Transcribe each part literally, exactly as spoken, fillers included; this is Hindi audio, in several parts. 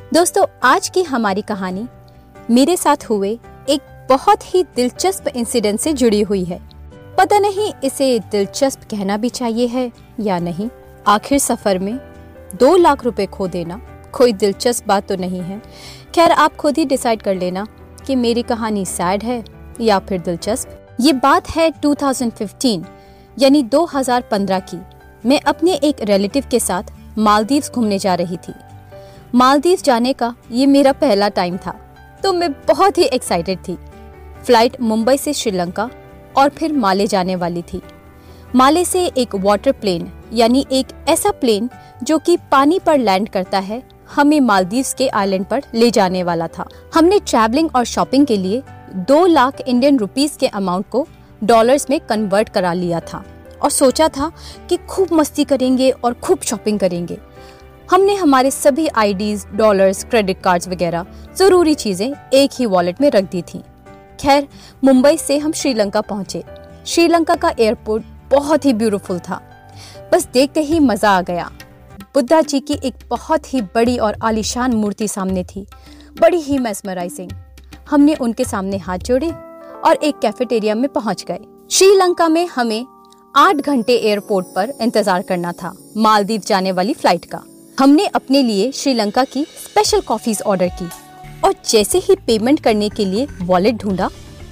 दोस्तों, आज की हमारी कहानी मेरे साथ हुए एक बहुत ही दिलचस्प इंसिडेंट से जुड़ी हुई है। पता नहीं इसे दिलचस्प कहना भी चाहिए है या नहीं। आखिर सफर में दो लाख रुपए खो देना कोई दिलचस्प बात तो नहीं है। खैर, आप खुद ही डिसाइड कर लेना कि मेरी कहानी सैड है या फिर दिलचस्प। ये बात है दो हज़ार पंद्रह यानी दो हज़ार पंद्रह की। मैं अपने एक रिलेटिव के साथ मालदीव्स घूमने जा रही थी। मालदीव्स जाने का ये मेरा पहला टाइम था, तो मैं बहुत ही एक्साइटेड थी। फ्लाइट मुंबई से श्रीलंका और फिर माले जाने वाली थी। माले से एक वाटर प्लेन यानी एक ऐसा प्लेन जो कि पानी पर लैंड करता है, हमें मालदीव्स के आइलैंड पर ले जाने वाला था। हमने ट्रैवलिंग और शॉपिंग के लिए दो लाख इंडियन रुपीस के अमाउंट को डॉलर्स में कन्वर्ट करा लिया था और सोचा था कि खूब मस्ती करेंगे और खूब शॉपिंग करेंगे। हमने हमारे सभी आईडीज, डॉलर्स, क्रेडिट कार्ड्स वगैरह जरूरी चीजें एक ही वॉलेट में रख दी थी। खैर, मुंबई से हम श्रीलंका पहुंचे। श्रीलंका का एयरपोर्ट बहुत ही ब्यूटीफुल था। बस देखते ही मजा आ गया। बुद्धा जी की एक बहुत ही बड़ी और आलीशान मूर्ति सामने थी, बड़ी ही मेस्मराइजिंग। हमने उनके सामने हाथ जोड़े और एक कैफेटेरिया में पहुंच गए। श्रीलंका में हमें आठ घंटे एयरपोर्ट पर इंतजार करना था मालदीव जाने वाली फ्लाइट का। हमने अपने लिए श्रीलंका की स्पेशल कॉफीज ऑर्डर की और जैसे ही पेमेंट करने के लिए वॉलेट ढूंढा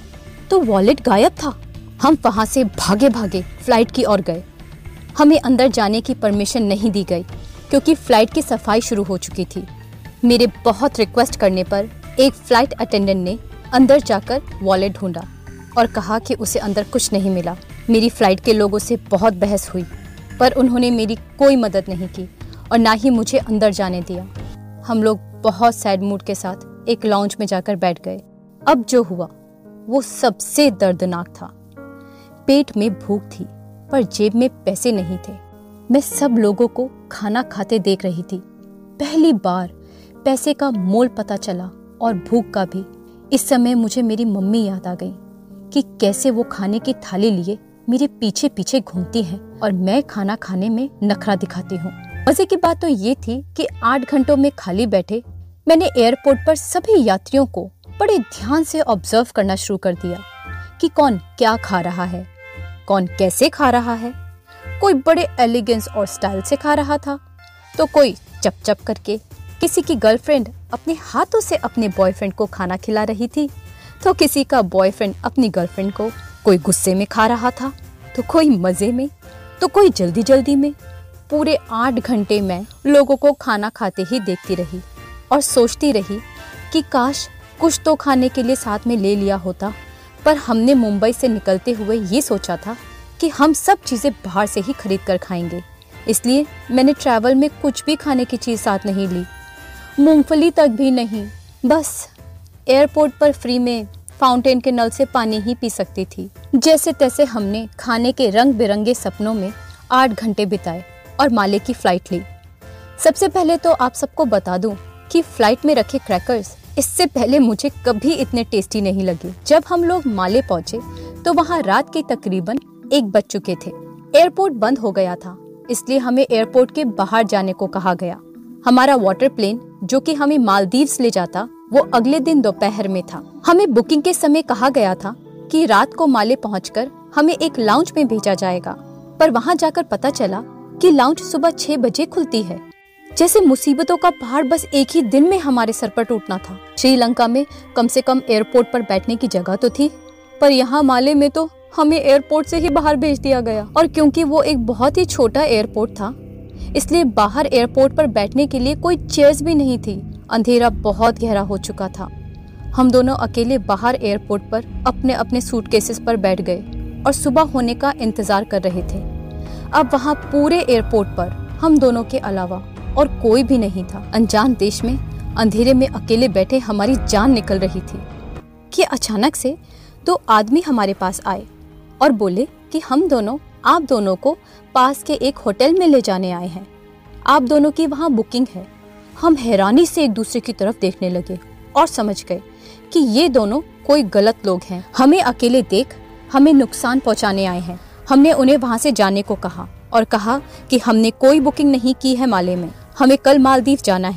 तो वॉलेट गायब था। हम वहां से भागे भागे फ्लाइट की ओर गए। हमें अंदर जाने की परमिशन नहीं दी गई क्योंकि फ्लाइट की सफाई शुरू हो चुकी थी। मेरे बहुत रिक्वेस्ट करने पर एक फ्लाइट अटेंडेंट ने अंदर जाकर वॉलेट ढूंढा और कहा कि उसे अंदर कुछ नहीं मिला। मेरी फ्लाइट के लोगों से बहुत बहस हुई, पर उन्होंने मेरी कोई मदद नहीं की और ना ही मुझे अंदर जाने दिया। हम लोग बहुत सैड मूड के साथ एक लाउंज में जाकर बैठ गए। अब जो हुआ वो सबसे दर्दनाक था। पेट में भूख थी पर जेब में पैसे नहीं थे। मैं सब लोगों को खाना खाते देख रही थी। पहली बार पैसे का मोल पता चला और भूख का भी। इस समय मुझे मेरी मम्मी याद आ गई कि कैसे वो खाने की थाली लिए मेरे पीछे पीछे घूमती हैं और मैं खाना खाने में नखरा दिखाती हूँ। मजे की बात तो ये थी कि आठ घंटों में खाली बैठे मैंने एयरपोर्ट पर सभी यात्रियों को बड़े ध्यान से ऑब्जर्व करना शुरू कर दिया कि कौन क्या खा रहा है, कौन कैसे खा रहा है। कोई बड़े एलिगेंस और स्टाइल से खा रहा था तो कोई चप चप करके। किसी की गर्लफ्रेंड अपने हाथों से अपने बॉयफ्रेंड को खाना खिला रही थी तो किसी का बॉयफ्रेंड अपनी गर्लफ्रेंड को। कोई गुस्से में खा रहा था तो कोई मजे में तो कोई जल्दी जल्दी में। पूरे आठ घंटे में लोगों को खाना खाते ही देखती रही और सोचती रही कि काश कुछ तो खाने के लिए साथ में ले लिया होता। पर हमने मुंबई से निकलते हुए ये सोचा था कि हम सब चीज़ें बाहर से ही खरीद कर खाएंगे, इसलिए मैंने ट्रैवल में कुछ भी खाने की चीज़ साथ नहीं ली, मूंगफली तक भी नहीं। बस एयरपोर्ट पर फ्री में फाउंटेन के नल से पानी ही पी सकती थी। जैसे तैसे हमने खाने के रंग बिरंगे सपनों में आठ घंटे बिताए और माले की फ्लाइट ली। सबसे पहले तो आप सबको बता दूं कि फ्लाइट में रखे क्रैकर्स इससे पहले मुझे कभी इतने टेस्टी नहीं लगे। जब हम लोग माले पहुंचे तो वहां रात के तकरीबन एक बज चुके थे। एयरपोर्ट बंद हो गया था, इसलिए हमें एयरपोर्ट के बाहर जाने को कहा गया। हमारा वाटर प्लेन जो कि हमें मालदीव्स ले जाता वो अगले दिन दोपहर में था। हमें बुकिंग के समय कहा गया था कि रात को माले पहुंचकर हमें एक लाउंज में भेजा जाएगा, पर वहां जाकर पता चला कि लाउंज सुबह छह बजे खुलती है। जैसे मुसीबतों का पहाड़ बस एक ही दिन में हमारे सर पर टूटना था। श्रीलंका में कम से कम एयरपोर्ट पर बैठने की जगह तो थी, पर यहाँ माले में तो हमें एयरपोर्ट से ही बाहर भेज दिया गया। और क्योंकि वो एक बहुत ही छोटा एयरपोर्ट था, इसलिए बाहर एयरपोर्ट पर बैठने के लिए कोई चेयर्स भी नहीं थी। अंधेरा बहुत गहरा हो चुका था। हम दोनों अकेले बाहर एयरपोर्ट पर अपने अपने सूटकेसेस पर बैठ गए और सुबह होने का इंतजार कर रहे थे। अब वहाँ पूरे एयरपोर्ट पर हम दोनों के अलावा और कोई भी नहीं था। अनजान देश में अंधेरे में अकेले बैठे हमारी जान निकल रही थी कि अचानक से दो आदमी हमारे पास आए और बोले कि हम दोनों आप दोनों को पास के एक होटल में ले जाने आए हैं, आप दोनों की वहाँ बुकिंग है। हम हैरानी से एक दूसरे की तरफ देखने लगे और समझ गए कि ये दोनों कोई गलत लोग हैं। हमें अकेले देख हमें नुकसान पहुंचाने आए हैं। हमने उन्हें वहां से जाने को कहा और कहा कि हमने कोई बुकिंग नहीं की है माले में, हमें कल मालदीव जाना है,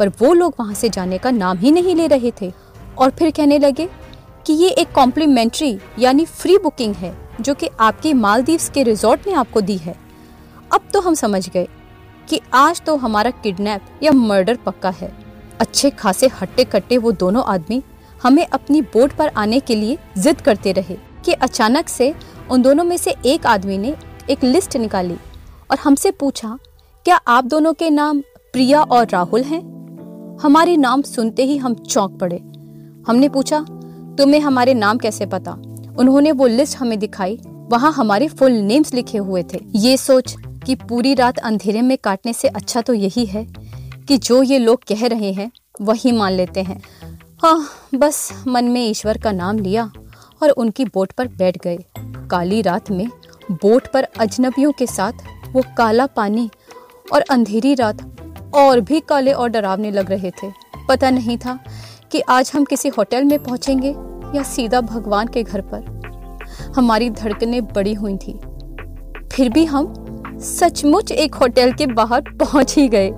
पर वो लोग वहाँ से जाने का नाम ही नहीं ले रहे थे और फिर कहने लगे कि ये एक कॉम्प्लीमेंट्री यानी फ्री बुकिंग है जो कि आपके मालदीव्स के रिजॉर्ट ने आपको दी है। अब तो हम समझ गए कि आज तो हमारा किडनैप या मर्डर पक्का है। अच्छे खासे हट्टे कट्टे वो दोनों आदमी हमें अपनी बोट पर आने के लिए जिद करते रहे कि अचानक से उन दोनों में से एक आदमी ने एक लिस्ट निकाली और हमसे पूछा, क्या आप दोनों के नाम प्रिया और राहुल हैं? हमारे नाम सुनते ही हम चौंक पड़े। हमने पूछा, तुम्हें हमारे नाम कैसे पता? उन्होंने वो लिस्ट हमें दिखाई, वहाँ हमारे फुल नेम्स लिखे हुए थे। ये सोच कि पूरी रात अंधेरे में काटने से अच्छा तो यही है कि जो ये लोग कह रहे हैं वही मान लेते हैं। हाँ, बस मन में ईश्वर का नाम लिया और उनकी बोट पर बैठ गए। काली रात में बोट पर अजनबियों के साथ वो काला पानी और अंधेरी रात और भी काले और डरावने लग रहे थे। पता नहीं था कि आज हम किसी होटल में पहुंचेंगे या सीधा भगवान के घर पर। हमारी धड़कनें बड़ी हुई थी, फिर भी हम सचमुच एक होटल के बाहर पहुंच ही गए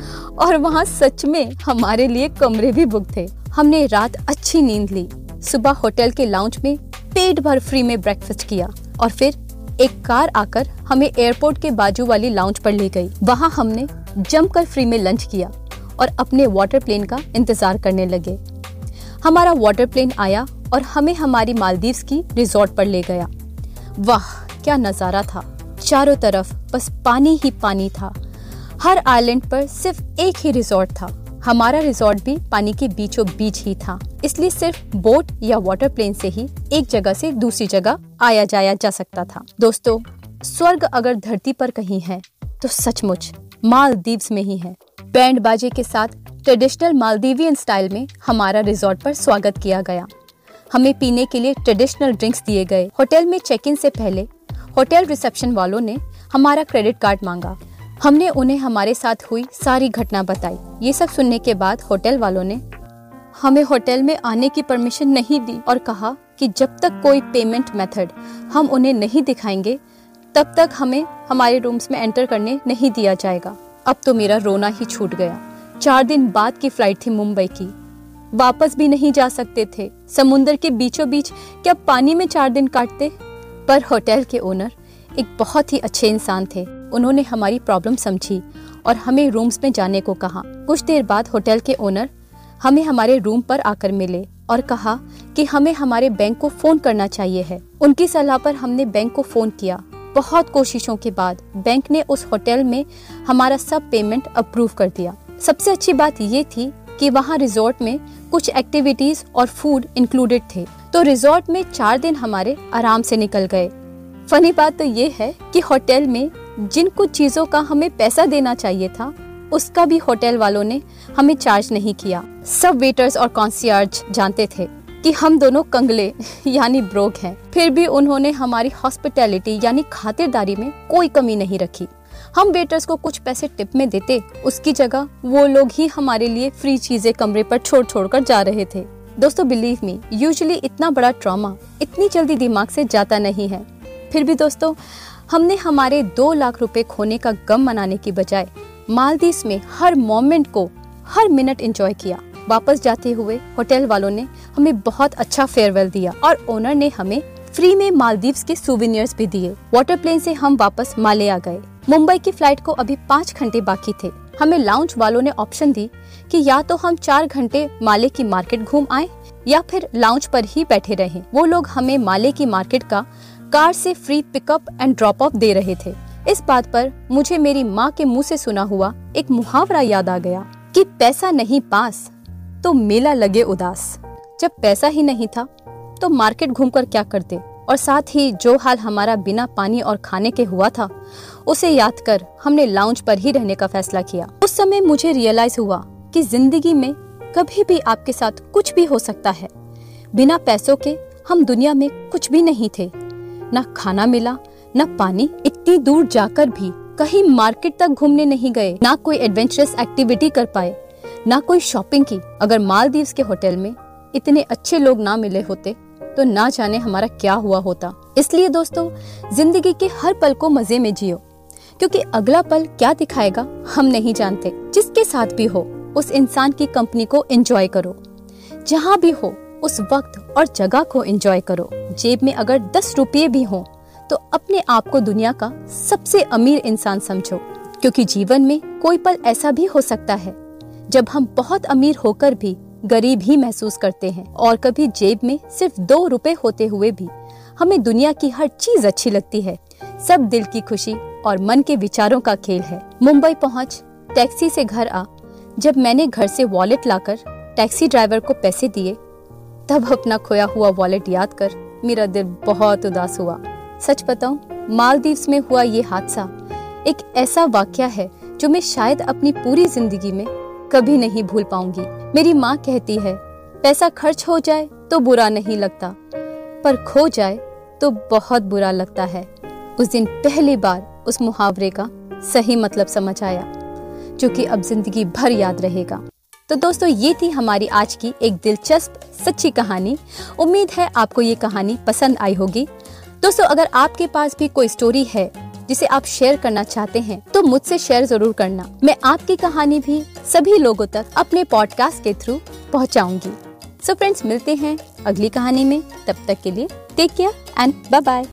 और वहां सच में हमारे लिए कमरे भी बुक थे। हमने रात अच्छी नींद ली, सुबह होटल के लाउंज में पेट भर फ्री में ब्रेकफास्ट किया और फिर एक कार आकर हमें एयरपोर्ट के बाजू वाली लाउंज पर ले गई। वहां हमने जमकर फ्री में लंच किया और अपने वाटर प्लेन का इंतजार करने लगे। हमारा वाटर प्लेन आया और हमें हमारी मालदीव्स की रिजॉर्ट पर ले गया। वाह, क्या नजारा था! चारों तरफ बस पानी ही पानी था। हर आइलैंड पर सिर्फ एक ही रिजॉर्ट था। हमारा रिजॉर्ट भी पानी के बीचों बीच ही था, इसलिए सिर्फ बोट या वाटर प्लेन से ही एक जगह से दूसरी जगह आया जाया जा सकता था। दोस्तों, स्वर्ग अगर धरती पर कहीं है तो सचमुच मालदीव्स में ही है। बैंड बाजे के साथ ट्रेडिशनल मालदीवियन स्टाइल में हमारा रिजॉर्ट पर स्वागत किया गया। हमें पीने के लिए ट्रेडिशनल ड्रिंक्स दिए गए। होटल में चेक इन से पहले होटल रिसेप्शन वालों ने हमारा क्रेडिट कार्ड मांगा। हमने उन्हें हमारे साथ हुई सारी घटना बताई। ये सब सुनने के बाद होटल वालों ने हमें होटल में आने की परमिशन नहीं दी और कहा कि जब तक कोई पेमेंट मेथड हम उन्हें नहीं दिखाएंगे तब तक हमें हमारे रूम्स में एंटर करने नहीं दिया जाएगा। अब तो मेरा रोना ही छूट गया। चार दिन बाद की फ्लाइट थी मुंबई की, वापस भी नहीं जा सकते थे। समुद्र के बीचों बीच क्या पानी में चार दिन काटते? पर होटल के ओनर एक बहुत ही अच्छे इंसान थे। उन्होंने हमारी प्रॉब्लम समझी और हमें रूम्स में जाने को कहा। कुछ देर बाद होटल के ओनर हमें हमारे रूम पर आकर मिले और कहा कि हमें हमारे बैंक को फोन करना चाहिए है। उनकी सलाह पर हमने बैंक को फोन किया। बहुत कोशिशों के बाद बैंक ने उस होटल में हमारा सब पेमेंट अप्रूव कर दिया। सबसे अच्छी बात ये थी कि वहाँ रिजॉर्ट में कुछ एक्टिविटीज और फूड इंक्लूडेड थे, तो रिजॉर्ट में चार दिन हमारे आराम से निकल गए। फनी बात तो ये है कि होटल में जिन कुछ चीजों का हमें पैसा देना चाहिए था उसका भी होटल वालों ने हमें चार्ज नहीं किया। सब वेटर्स और कॉन्सियर्ज जानते थे कि हम दोनों कंगले यानी ब्रोक हैं, फिर भी उन्होंने हमारी हॉस्पिटैलिटी यानी खातिरदारी में कोई कमी नहीं रखी। हम वेटर्स को कुछ पैसे टिप में देते, उसकी जगह वो लोग ही हमारे लिए फ्री चीजें कमरे पर छोड़ छोड़ कर जा रहे थे। दोस्तों, बिलीव मी, यूजुअली इतना बड़ा ट्रॉमा इतनी जल्दी दिमाग से जाता नहीं है। फिर भी दोस्तों, हमने हमारे दो लाख रुपए खोने का गम मनाने की बजाय मालदीव्स में हर मोमेंट को, हर मिनट एंजॉय किया। वापस जाते हुए होटल वालों ने हमें बहुत अच्छा फेयरवेल दिया और ओनर ने हमें फ्री में मालदीव्स के सूवेनियर्स भी दिए। वाटर प्लेन से हम वापस माले आ गए। मुंबई की फ्लाइट को अभी पाँच घंटे बाकी थे। हमें लाउंज वालों ने ऑप्शन दी कि या तो हम चार घंटे माले की मार्केट घूम आए या फिर लाउंज पर ही बैठे रहें। वो लोग हमें माले की मार्केट का कार से free pickup and drop off दे रहे थे। इस बात पर मुझे मेरी माँ के मुंह से सुना हुआ एक मुहावरा याद आ गया कि पैसा नहीं पास तो मेला लगे उदास। जब पैसा ही नहीं था तो मार्केट घूमकर क्या करते? और साथ ही जो हाल हमारा बिना पानी और खाने के हुआ था उसे याद कर हमने लाउंज पर ही रहने का फैसला किया। उस समय मुझे रियलाइज हुआ कि जिंदगी में कभी भी आपके साथ कुछ भी हो सकता है। बिना पैसों के हम दुनिया में कुछ भी नहीं थे। न खाना मिला, न पानी। इतनी दूर जाकर भी कहीं मार्केट तक घूमने नहीं गए, ना कोई एडवेंचरस एक्टिविटी कर पाए, ना कोई शॉपिंग की। अगर मालदीव्स के होटल में इतने अच्छे लोग ना मिले होते तो ना जाने हमारा क्या हुआ होता। इसलिए दोस्तों, जिंदगी के हर पल को मजे में जियो, क्योंकि अगला पल क्या दिखाएगा हम नहीं जानते। जिसके साथ भी हो उस इंसान की कंपनी को एंजॉय करो। जहाँ भी हो उस वक्त और जगह को एंजॉय करो। जेब में अगर दस रुपये भी हो तो अपने आप को दुनिया का सबसे अमीर इंसान समझो, क्योंकि जीवन में कोई पल ऐसा भी हो सकता है जब हम बहुत अमीर होकर भी गरीब ही महसूस करते हैं, और कभी जेब में सिर्फ दो रुपए होते हुए भी हमें दुनिया की हर चीज अच्छी लगती है। सब दिल की खुशी और मन के विचारों का खेल है। मुंबई पहुंच, टैक्सी से घर आ। जब मैंने घर से वॉलेट लाकर टैक्सी ड्राइवर को पैसे दिए, तब अपना खोया हुआ वॉलेट याद कर मेरा दिल बहुत उदास हुआ। सच बताऊं, मालदीव्स में हुआ ये हादसा एक ऐसा वाकया है जो मैं शायद अपनी पूरी जिंदगी में कभी नहीं भूल पाऊंगी। मेरी माँ कहती है, पैसा खर्च हो जाए तो बुरा नहीं लगता, पर खो जाए तो बहुत बुरा लगता है। उस दिन पहली बार उस मुहावरे का सही मतलब समझ आया, जो कि अब जिंदगी भर याद रहेगा। तो दोस्तों, ये थी हमारी आज की एक दिलचस्प सच्ची कहानी। उम्मीद है आपको ये कहानी पसंद आई होगी। दोस्तों, अगर आपके पास भी कोई स्टोरी है जिसे आप शेयर करना चाहते हैं तो मुझसे शेयर जरूर करना। मैं आपकी कहानी भी सभी लोगों तक अपने पॉडकास्ट के थ्रू पहुंचाऊंगी। सो फ्रेंड्स, मिलते हैं अगली कहानी में। तब तक के लिए take care and bye bye.